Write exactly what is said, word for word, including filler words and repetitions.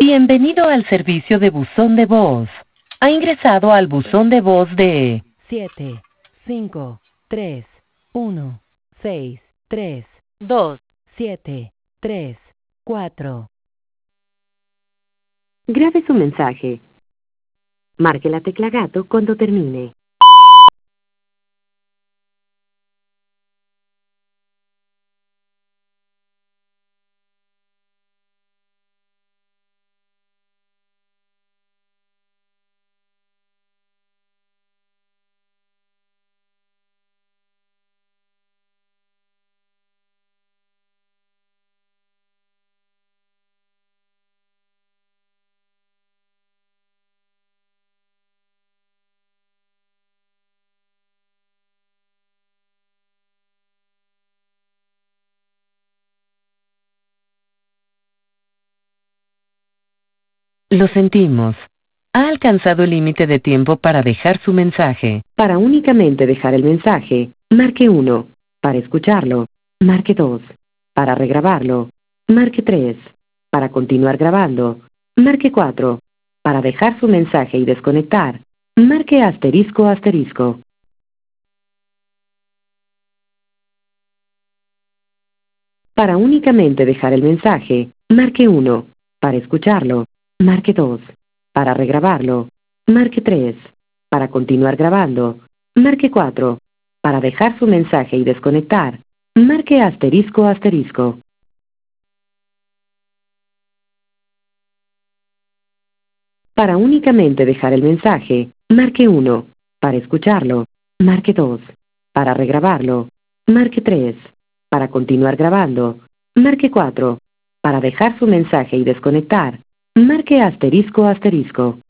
Bienvenido al servicio de buzón de voz. Ha ingresado al buzón de voz de siete, cinco, tres, uno, seis, tres, dos. siete, tres, cuatro. Grabe su mensaje. Marque la tecla gato cuando termine. Lo sentimos. Ha alcanzado el límite de tiempo para dejar su mensaje. Para únicamente dejar el mensaje, marque uno. Para escucharlo, marque dos. Para regrabarlo, marque tres. Para continuar grabando, marque cuatro. Para dejar su mensaje y desconectar, marque asterisco asterisco. Para únicamente dejar el mensaje, marque uno. Para escucharlo, marque dos. Para regrabarlo, marque tres. Para continuar grabando, marque cuatro. Para dejar su mensaje y desconectar, marque asterisco asterisco. Para únicamente dejar el mensaje, marque uno. Para escucharlo, marque dos. Para regrabarlo, marque tres. Para continuar grabando, marque cuatro. Para dejar su mensaje y desconectar, marque asterisco asterisco.